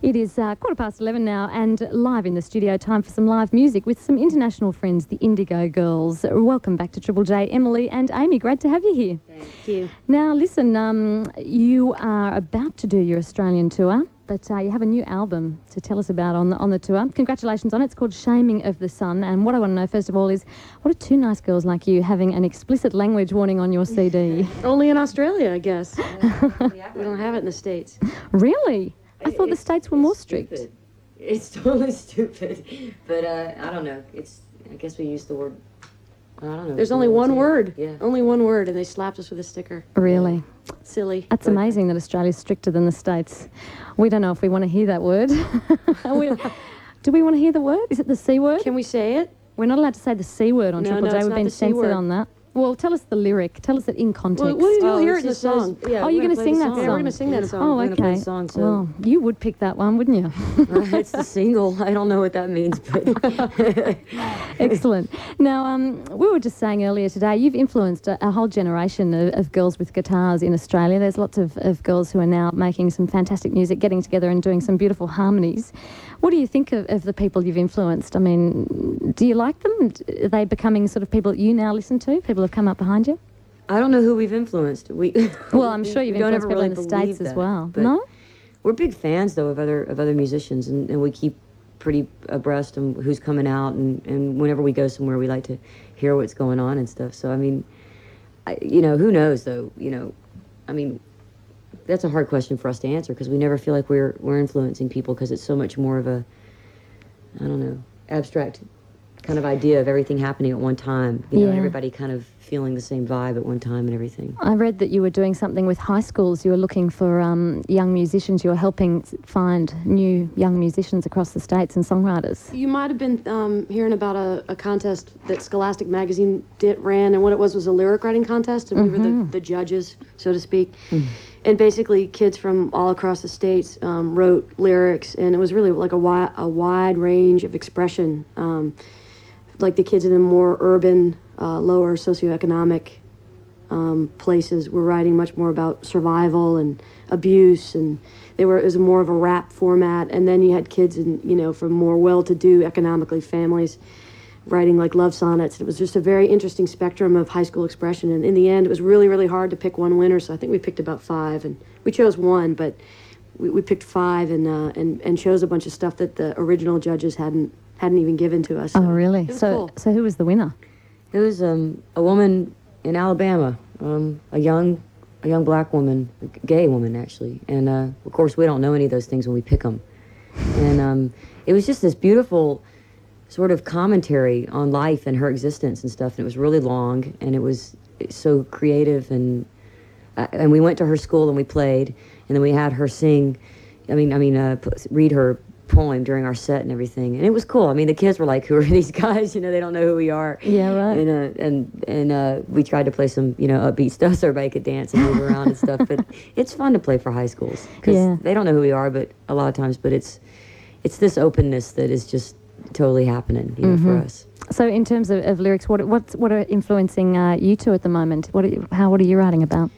It is 11:15 now, and live in the studio, time for some live music with some international friends, the Indigo Girls. Welcome back to Triple J, Emily and Amy. Great to have you here. Thank you. Now, listen, you are about to do your Australian tour, but you have a new album to tell us about on the tour. Congratulations on it. It's called Shaming of the Sun. And what I want to know, first of all, is what are two nice girls like you having an explicit language warning on your CD? Only in Australia, I guess. We don't have it in the States. Really? I thought the States were more strict. Stupid. It's totally stupid. But I don't know. I guess we use the word. I don't know. There's only one word. Yeah. Only one word, and they slapped us with a sticker. Really? Silly. That's amazing that Australia's stricter than the States. We don't know if we want to hear that word. Do we want to hear the word? Is it the C word? Can we say it? We're not allowed to say the C word on Triple J. it's We've not been the C censored word. on that. Well, tell us the lyric. Tell us it in context. Well, you'll hear it in the just says- song. yeah, Oh, we're you're gonna gonna play sing the that song. Yeah, we're going to sing that song. Oh, We're gonna play okay. the song, so- Well, you would pick that one, wouldn't you? It's the single. I don't know what that means, but Excellent. Now, we were just saying earlier today, you've influenced a whole generation of girls with guitars in Australia. There's lots of girls who are now making some fantastic music, getting together and doing some beautiful harmonies. What do you think of the people you've influenced? I mean, do you like them? Are they becoming sort of people that you now listen to? People have come up behind you? I don't know who we've influenced. Well, I'm sure you've we don't influenced ever people really in the believe States as that, well. but No? We're big fans though of other musicians, and we keep pretty abreast of who's coming out, and whenever we go somewhere, we like to hear what's going on and stuff. So I mean, who knows though? I mean, that's a hard question for us to answer because we never feel like we're influencing people because it's so much more of a, I don't know, abstract kind of idea of everything happening at one time. You know, Yeah. everybody kind of feeling the same vibe at one time and everything. I read that you were doing something with high schools. You were looking for young musicians. You were helping find new young musicians across the States and songwriters. You might have been hearing about a contest that Scholastic Magazine ran, and what it was a lyric writing contest, and we were the judges, so to speak. And basically, kids from all across the states wrote lyrics, and it was really like a wide range of expression. Like the kids in the more urban, lower socioeconomic places were writing much more about survival and abuse, and it was more of a rap format. And then you had kids from more well-to-do economically families writing like love sonnets. It was just a very interesting spectrum of high school expression. And in the end, it was really, really hard to pick one winner. So I think we picked about 5, and we chose one, but we picked 5 and chose a bunch of stuff that the original judges hadn't even given to us. Oh, really? It was So, cool. so who was the winner? It was a woman in Alabama, a young black woman, a gay woman actually, and of course we don't know any of those things when we pick them. And it was just this beautiful sort of commentary on life and her existence and stuff. And it was really long, and it was so creative, and we went to her school and we played, and then we had her sing. Read her poem during our set and everything, and it was cool. I mean, the kids were like, "Who are these guys? They don't know who we are." Yeah, right. And we tried to play some upbeat stuff so everybody could dance and move around and stuff. But it's fun to play for high schools because they don't know who we are, but a lot of times. But it's this openness that is just totally happening, for us. So, in terms of lyrics, what are influencing you two at the moment? What are you writing about?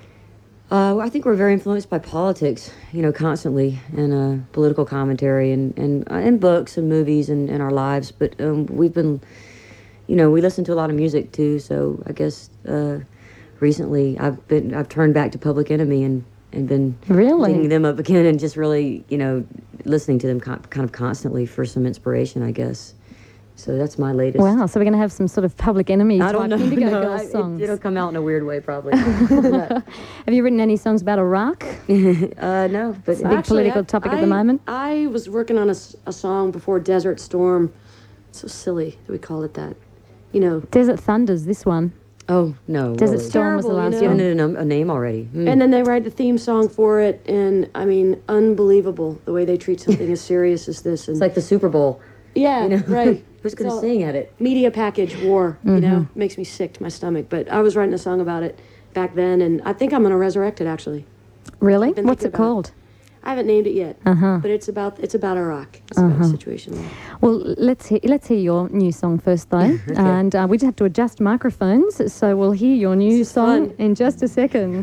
I think we're very influenced by politics, constantly, and political commentary, and books and movies and our lives. But we've been, we listen to a lot of music too. So I guess recently I've turned back to Public Enemy and been Really? digging them up again and just really, listening to them kind of constantly for some inspiration, I guess. So that's my latest. Wow, so we're going to have some sort of Public Enemy I type don't know. Indigo No, Girls songs. it'll come out in a weird way, probably. Have you written any songs about Iraq? No, but It's a big political topic at the moment. I was working on a song before Desert Storm. It's so silly that we call it that. Desert Thunders, this one. oh no, Desert really. Storm was the Terrible, last you know? one. Given it a name already. And then they write the theme song for it, and I mean, unbelievable the way they treat something as serious as this. And It's like the Super Bowl. yeah, right. Who's going to So- sing at it? Media package war, makes me sick to my stomach. But I was writing a song about it back then, and I think I'm going to resurrect it actually. Really? been What's it thinking about called? I haven't named it yet, but it's about Iraq. It's about the situation there. Well, let's hear your new song first, though. And we just have to adjust microphones, so we'll hear your new This is song fun. in just a second.